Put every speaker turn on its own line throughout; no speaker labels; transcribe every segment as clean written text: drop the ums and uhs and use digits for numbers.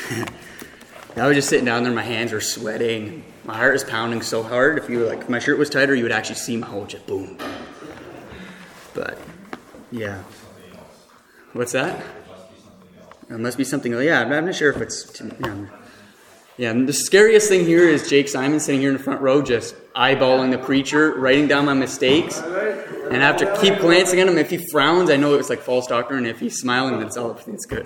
I was just sitting down there, my hands were sweating, my heart was pounding so hard. If my shirt was tighter, you would actually see my whole just boom. But yeah, what's that? It must be something else. Yeah, I'm not sure if it's. Yeah, and the scariest thing here is Jake Simon sitting here in the front row, just eyeballing the preacher, writing down my mistakes, and I have to keep glancing at him. If he frowns, I know it's like false doctrine. If he's smiling, then it's good.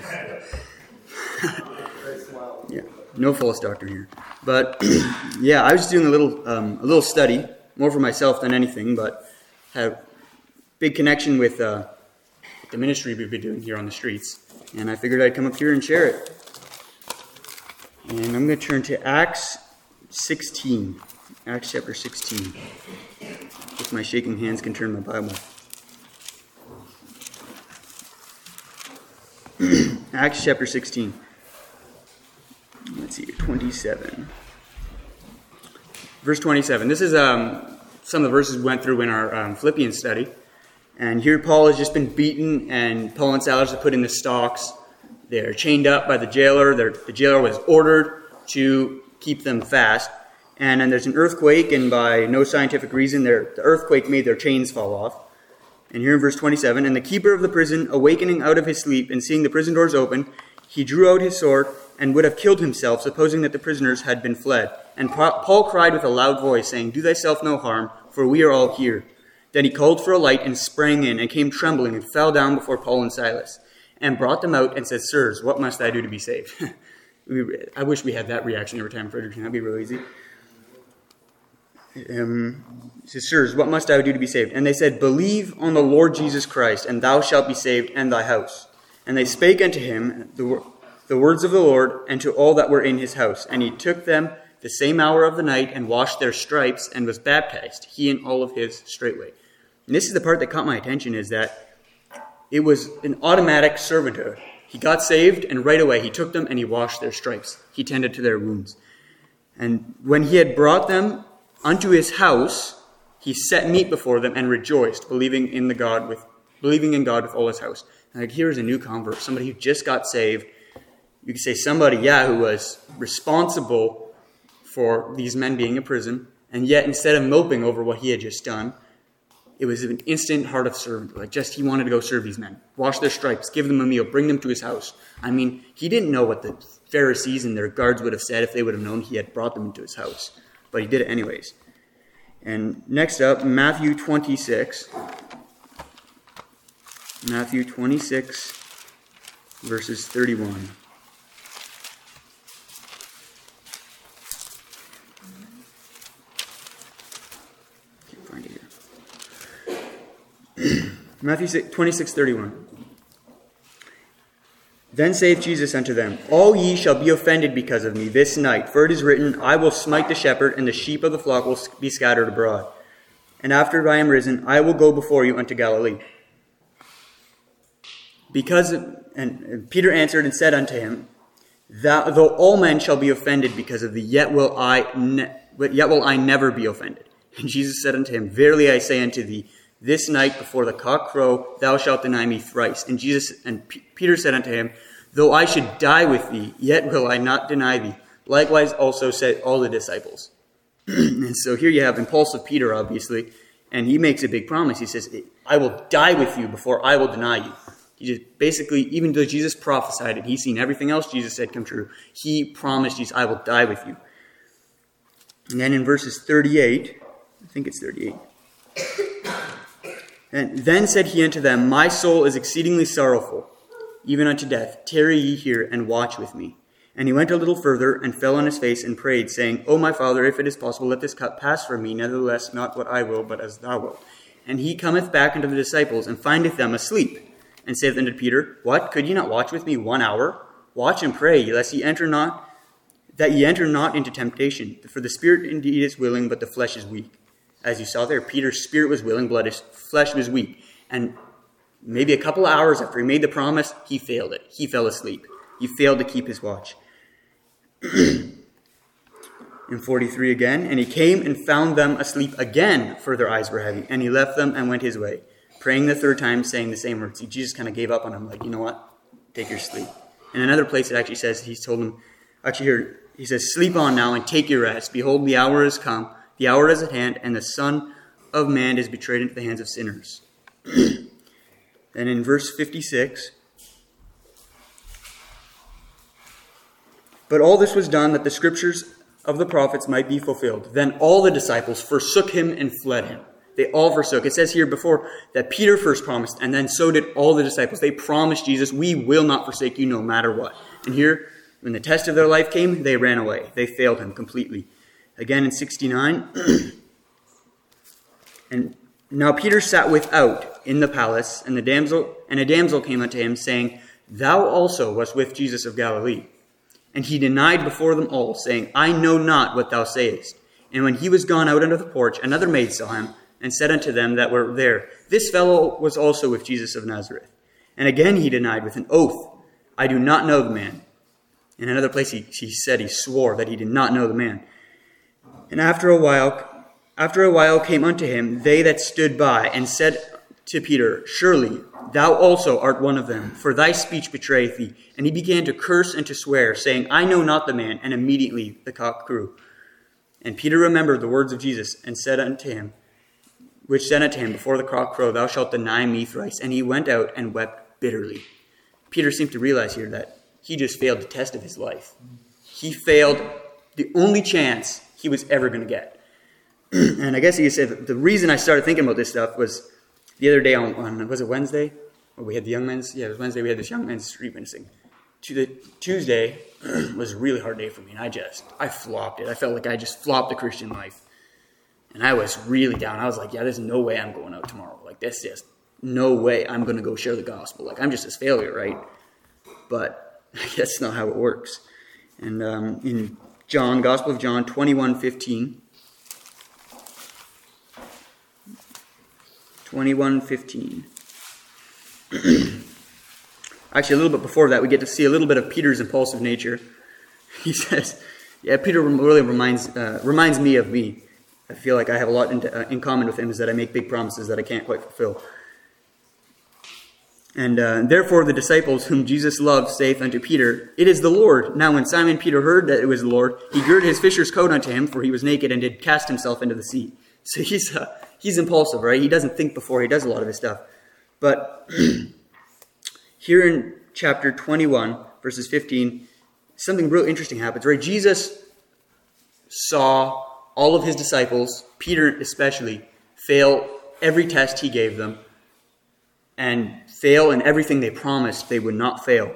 Yeah, no false doctrine here. But yeah, I was just doing a little study, more for myself than anything, but have big connection with the ministry we've been doing here on the streets, and I figured I'd come up here and share it. And I'm going to turn to Acts 16. Acts chapter 16. If my shaking hands can turn my Bible. Acts chapter 16. Let's see, 27. Verse 27. This is some of the verses we went through in our Philippians study. And here Paul has just been beaten, and Paul and Silas are put in the stocks. They're chained up by the jailer. The jailer was ordered to keep them fast. And then there's an earthquake, and by no scientific reason, the earthquake made their chains fall off. And here in verse 27, and the keeper of the prison, awakening out of his sleep and seeing the prison doors open, he drew out his sword and would have killed himself, supposing that the prisoners had been fled. And Paul cried with a loud voice, saying, "Do thyself no harm, for we are all here." Then he called for a light and sprang in, and came trembling and fell down before Paul and Silas, and brought them out and said, "Sirs, what must I do to be saved?" I wish we had that reaction every time, Frederick. That'd be real easy. He says, "Sirs, what must I do to be saved?" And they said, "Believe on the Lord Jesus Christ, and thou shalt be saved, and thy house." And they spake unto him the words of the Lord, and to all that were in his house. And he took them the same hour of the night, and washed their stripes, and was baptized, he and all of his straightway. And this is the part that caught my attention, is that it was an automatic servanthood. He got saved, and right away he took them and he washed their stripes. He tended to their wounds. And when he had brought them unto his house, he set meat before them and rejoiced, believing in God with all his house. Like, here's a new convert, somebody who just got saved. You could say somebody, who was responsible for these men being in prison, and yet instead of moping over what he had just done, it was an instant heart of servant. He wanted to go serve these men, wash their stripes, give them a meal, bring them to his house. I mean, he didn't know what the Pharisees and their guards would have said if they would have known he had brought them into his house. But he did it anyways. And next up, Matthew 26. Matthew 26, verses 31. Matthew 26:31. Then saith Jesus unto them, "All ye shall be offended because of me this night, for it is written, I will smite the shepherd, and the sheep of the flock will be scattered abroad. And after I am risen, I will go before you unto Galilee." And Peter answered and said unto him, "Though all men shall be offended because of thee, yet will I never be offended." And Jesus said unto him, "Verily I say unto thee, this night before the cock crow, thou shalt deny me thrice." And Peter said unto him, "Though I should die with thee, yet will I not deny thee." Likewise also said all the disciples. And so here you have impulsive Peter, obviously, and he makes a big promise. He says, "I will die with you before I will deny you." He just basically, even though Jesus prophesied it, he's seen everything else Jesus said come true. He promised Jesus, "I will die with you." And then in verses 38, I think it's 38. "And then said he unto them, My soul is exceedingly sorrowful, even unto death. Tarry ye here, and watch with me. And he went a little further, and fell on his face, and prayed, saying, O my Father, if it is possible, let this cup pass from me. Nevertheless, not what I will, but as thou wilt. And he cometh back unto the disciples, and findeth them asleep. And saith unto Peter, What? Could ye not watch with me 1 hour? Watch and pray, lest ye enter not into temptation. For the spirit indeed is willing, but the flesh is weak." As you saw there, Peter's spirit was willing, but his flesh was weak. And maybe a couple of hours after he made the promise, he failed it. He fell asleep. He failed to keep his watch. In 43 again, "And he came and found them asleep again, for their eyes were heavy. And he left them and went his way, praying the third time, saying the same words." See, Jesus kind of gave up on him, like, you know what? Take your sleep. In another place it actually says, he's told them, actually here, he says, sleep on now and take your rest. Behold, the hour is come, the hour is at hand, and the Son of Man is betrayed into the hands of sinners. Then in verse 56, but all this was done that the scriptures of the prophets might be fulfilled. Then all the disciples forsook him and fled him. They all forsook. It says here before that Peter first promised, and then so did all the disciples. They promised Jesus, we will not forsake you no matter what. And here, when the test of their life came, they ran away. They failed him completely. Again in 69, and now Peter sat without in the palace, and a damsel came unto him, saying, thou also wast with Jesus of Galilee. And he denied before them all, saying, I know not what thou sayest. And when he was gone out under the porch, another maid saw him, and said unto them that were there, this fellow was also with Jesus of Nazareth. And again he denied with an oath, I do not know the man. In another place he swore that he did not know the man. And after a while came unto him they that stood by, and said to Peter, surely thou also art one of them, for thy speech betrayeth thee. And he began to curse and to swear, saying, I know not the man. And immediately the cock crew. And Peter remembered the words of Jesus, and said unto him, before the cock crow, thou shalt deny me thrice. And he went out and wept bitterly. Peter seemed to realize here that he just failed the test of his life. He failed the only chance he was ever going to get. And I guess you could say the reason I started thinking about this stuff was the other day on was it Wednesday? Or we had the young men's, it was Wednesday, we had this young men's street witnessing. Tuesday was a really hard day for me, and I flopped it. I felt like I just flopped the Christian life. And I was really down. I was like, there's no way I'm going out tomorrow. Like, there's just no way I'm going to go share the gospel. Like, I'm just this failure, right? But that's not how it works. And in Gospel of John 21:15, 21:15. Actually, a little bit before that, we get to see a little bit of Peter's impulsive nature. He says, Peter really reminds me of me. I feel like I have a lot in common with him, is that I make big promises that I can't quite fulfill. And therefore the disciples whom Jesus loved saith unto Peter, it is the Lord. Now when Simon Peter heard that it was the Lord, he girded his fisher's coat unto him, for he was naked, and did cast himself into the sea. So he's impulsive, right? He doesn't think before he does a lot of his stuff. But here in chapter 21, verses 15, something real interesting happens, right? Jesus saw all of his disciples, Peter especially, fail every test he gave them, and fail in everything they promised they would not fail.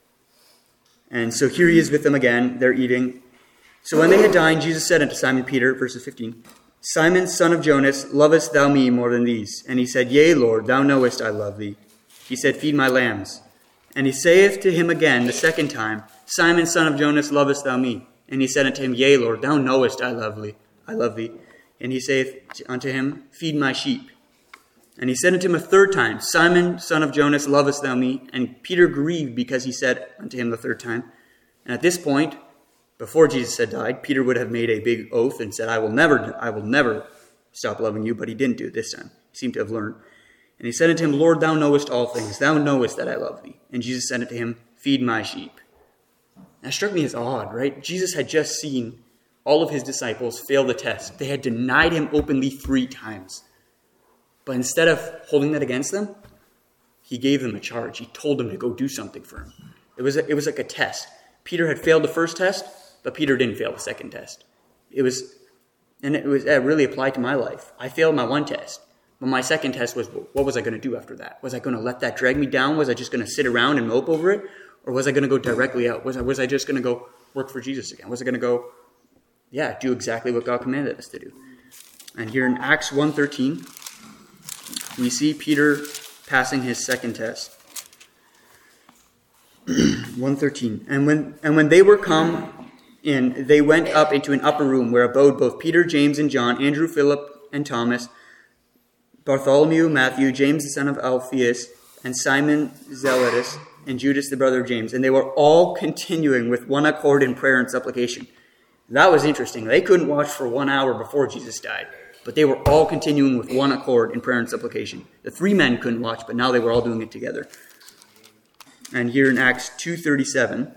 And so here he is with them again. They're eating. So when they had dined, Jesus said unto Simon Peter, verses 15, Simon, son of Jonas, lovest thou me more than these? And he said, Yea, Lord, thou knowest I love thee. He said, Feed my lambs. And he saith to him again the second time, Simon, son of Jonas, lovest thou me? And he said unto him, Yea, Lord, thou knowest I love thee. And he saith unto him, Feed my sheep. And he said unto him a third time, Simon, son of Jonas, lovest thou me? And Peter grieved because he said unto him the third time. And at this point, before Jesus had died, Peter would have made a big oath and said, I will never stop loving you. But he didn't do it this time. He seemed to have learned. And he said unto him, Lord, thou knowest all things. Thou knowest that I love thee. And Jesus said unto him, Feed my sheep. That struck me as odd, right? Jesus had just seen all of his disciples fail the test. They had denied him openly 3 times. But instead of holding that against them, he gave them a charge. He told them to go do something for him. It was like a test. Peter had failed the first test, but Peter didn't fail the second test. It really applied to my life. I failed my one test. But my second test was, what was I going to do after that? Was I going to let that drag me down? Was I just going to sit around and mope over it? Or was I going to go directly out? Was I just going to go work for Jesus again? Was I going to go, do exactly what God commanded us to do? And here in Acts 1:13, we see Peter passing his second test. 1:13. And when they were come in, they went up into an upper room where abode both Peter, James, and John, Andrew, Philip, and Thomas, Bartholomew, Matthew, James the son of Alphaeus, and Simon Zealotus, and Judas the brother of James. And they were all continuing with one accord in prayer and supplication. That was interesting. They couldn't watch for 1 hour before Jesus died, but they were all continuing with one accord in prayer and supplication. The 3 men couldn't watch, but now they were all doing it together. And here in Acts 2:37,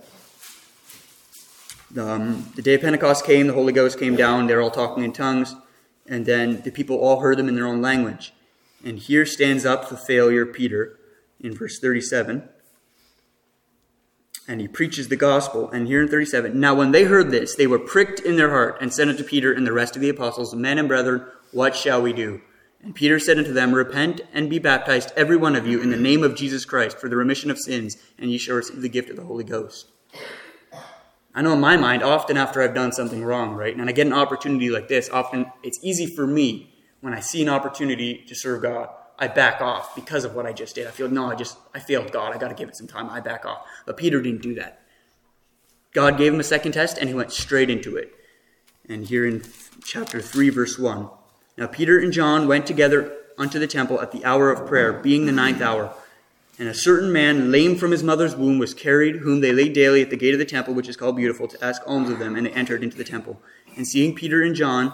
the day of Pentecost came, the Holy Ghost came down, they're all talking in tongues, and then the people all heard them in their own language. And here stands up the failure Peter in verse 37. And he preaches the gospel. And here in 37, now when they heard this, they were pricked in their heart and said unto Peter and the rest of the apostles, Men and brethren, what shall we do? And Peter said unto them, Repent and be baptized, every one of you, in the name of Jesus Christ, for the remission of sins, and ye shall receive the gift of the Holy Ghost. I know in my mind, often after I've done something wrong, right, and I get an opportunity like this, often it's easy for me, when I see an opportunity to serve God, I back off because of what I just did. I feel, no, I failed God. I got to give it some time. I back off. But Peter didn't do that. God gave him a second test, and he went straight into it. And here in chapter 3, verse 1, Now Peter and John went together unto the temple at the hour of prayer, being the 9th hour. And a certain man, lame from his mother's womb, was carried, whom they laid daily at the gate of the temple, which is called Beautiful, to ask alms of them. And they entered into the temple. And seeing Peter and John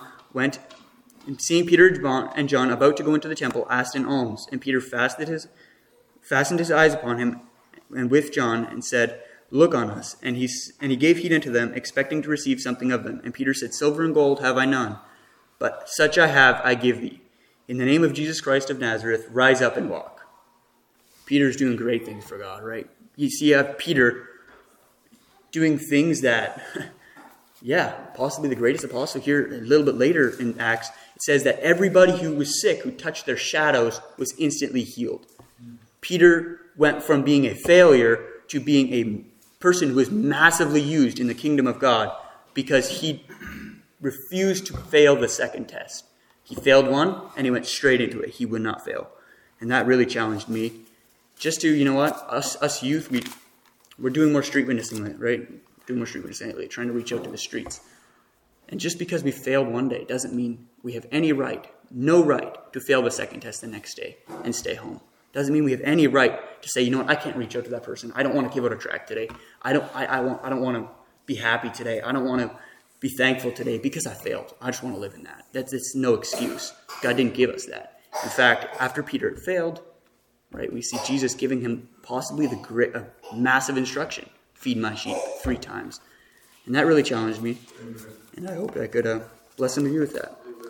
about to go into the temple, asked an alms. And Peter fastened his eyes upon him, and with John, and said, Look on us. And he gave heed unto them, expecting to receive something of them. And Peter said, Silver and gold have I none, but such I have I give thee. In the name of Jesus Christ of Nazareth, rise up and walk. Peter's doing great things for God, right? You see, you have Peter doing things that, possibly the greatest apostle. Here, a little bit later in Acts, it says that everybody who was sick, who touched their shadows, was instantly healed. Peter went from being a failure to being a person who was massively used in the kingdom of God because he refused to fail the second test. He failed one, and he went straight into it. He would not fail. And that really challenged me. Just to, you know what, us youth, we're doing more street witnessing, right? Doing more street witnessing lately, trying to reach out to the streets. And just because we failed one day doesn't mean we have any right, no right, to fail the second test the next day and stay home. Doesn't mean we have any right to say, you know what, I can't reach out to that person. I don't want to give out a tract today. I don't want to be happy today. I don't want to be thankful today because I failed. I just want to live in that. It's no excuse. God didn't give us that. In fact, after Peter had failed, right, we see Jesus giving him possibly a massive instruction. Feed my sheep 3 times. And that really challenged me. And I hope I could bless some of you with that.